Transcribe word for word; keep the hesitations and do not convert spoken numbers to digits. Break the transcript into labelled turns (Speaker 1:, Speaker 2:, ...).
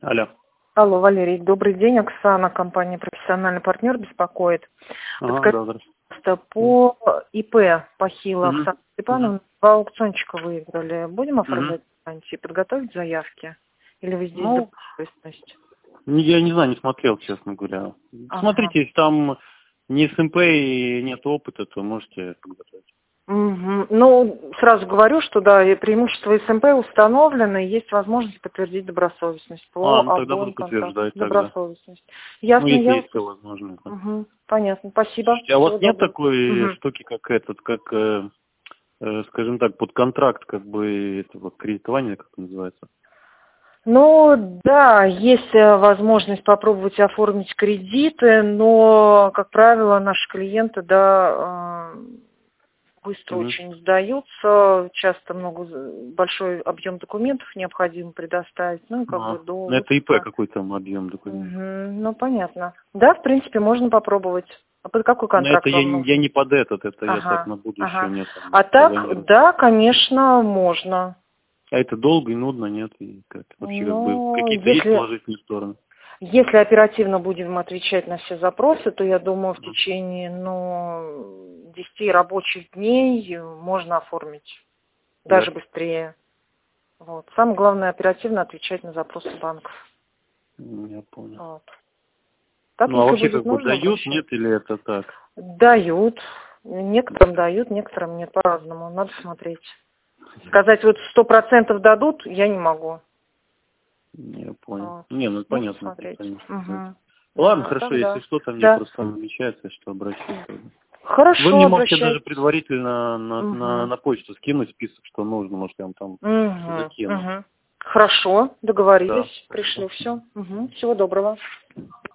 Speaker 1: Алло.
Speaker 2: Алло, Валерий, добрый день. Оксана, компания «Профессиональный партнер» беспокоит.
Speaker 1: Ага,
Speaker 2: Подскажите,
Speaker 1: да, здравствуйте.
Speaker 2: пожалуйста, по ИП Пахила
Speaker 1: Мгм.
Speaker 2: Оксана
Speaker 1: Мгм.
Speaker 2: Степановна, два аукциончика выиграли. Будем
Speaker 1: Мгм.
Speaker 2: оформлять гарантии, подготовить заявки? Или вы здесь
Speaker 1: Ну,
Speaker 2: добросовестность?
Speaker 1: не- я не знаю, не смотрел, честно говоря.
Speaker 2: Ага.
Speaker 1: Смотрите, если там не СМП и нет опыта, то можете подготовить.
Speaker 2: Мгм. Ну, сразу говорю, что да, и преимущество СМП установлено, и есть возможность подтвердить добросовестность по
Speaker 1: А, ну тогда
Speaker 2: обоим
Speaker 1: буду
Speaker 2: контрактам.
Speaker 1: подтверждать тогда.
Speaker 2: Добросовестность.
Speaker 1: Ну,
Speaker 2: Ясно,
Speaker 1: если
Speaker 2: я
Speaker 1: есть все
Speaker 2: вас...
Speaker 1: возможно. Да.
Speaker 2: Мгм. Понятно, спасибо.
Speaker 1: Слушайте, а у вас
Speaker 2: Всего
Speaker 1: нет
Speaker 2: доброго.
Speaker 1: такой
Speaker 2: Мгм.
Speaker 1: штуки, как этот, как, э, э, скажем так, под контракт, как бы, этого кредитования, как это называется?
Speaker 2: Ну, да, есть э, возможность попробовать оформить кредиты, но, как правило, наши клиенты, да, э, быстро
Speaker 1: Мгм.
Speaker 2: очень сдаются, часто много, з- большой объем документов необходимо предоставить, ну, и как бы
Speaker 1: А,
Speaker 2: до
Speaker 1: ну это ИП
Speaker 2: выпуска.
Speaker 1: какой там объем документов?
Speaker 2: Мгм, ну, понятно. Да, в принципе, можно попробовать. А под какой
Speaker 1: Но это
Speaker 2: контракт
Speaker 1: я,
Speaker 2: вам
Speaker 1: не- я
Speaker 2: нужен?
Speaker 1: не под этот, это я так
Speaker 2: Ага,
Speaker 1: на будущее,
Speaker 2: ага.
Speaker 1: у меня там
Speaker 2: А так,
Speaker 1: планирую.
Speaker 2: да, конечно, можно.
Speaker 1: А это долго и нудно, нет? И как, вообще как бы
Speaker 2: Но
Speaker 1: какие-то есть
Speaker 2: если
Speaker 1: положительные стороны?
Speaker 2: Если оперативно будем отвечать на все запросы, то я думаю, в
Speaker 1: Мгм.
Speaker 2: течение ну, десяти рабочих дней можно оформить,
Speaker 1: Да?
Speaker 2: даже быстрее. Вот. Самое главное оперативно отвечать на запросы банков.
Speaker 1: М, Я понял.
Speaker 2: Вот. Так,
Speaker 1: Ну а
Speaker 2: если
Speaker 1: вообще
Speaker 2: будет
Speaker 1: как бы
Speaker 2: нужно,
Speaker 1: дают,
Speaker 2: обращайтесь.
Speaker 1: нет, или это так?
Speaker 2: Дают. Некоторым дают, некоторым нет, по-разному. Надо смотреть. Сказать, вот сто процентов дадут, я не могу.
Speaker 1: Я понял.
Speaker 2: Вот.
Speaker 1: Не, ну
Speaker 2: Нужно
Speaker 1: понятно,
Speaker 2: смотреть.
Speaker 1: конечно. Да.
Speaker 2: Угу.
Speaker 1: Ладно,
Speaker 2: Да,
Speaker 1: хорошо, если
Speaker 2: тогда.
Speaker 1: что, там мне
Speaker 2: Да.
Speaker 1: просто намечается, что обращусь. тогда. Вы
Speaker 2: Хорошо,
Speaker 1: мне можете даже
Speaker 2: обращайтесь.
Speaker 1: предварительно на, на,
Speaker 2: Угу.
Speaker 1: на почту скинуть список, что нужно, может, я вам там
Speaker 2: Угу,
Speaker 1: закину.
Speaker 2: угу. Хорошо,
Speaker 1: Да,
Speaker 2: договорились, пришлю
Speaker 1: спасибо.
Speaker 2: все. Угу. Всего доброго.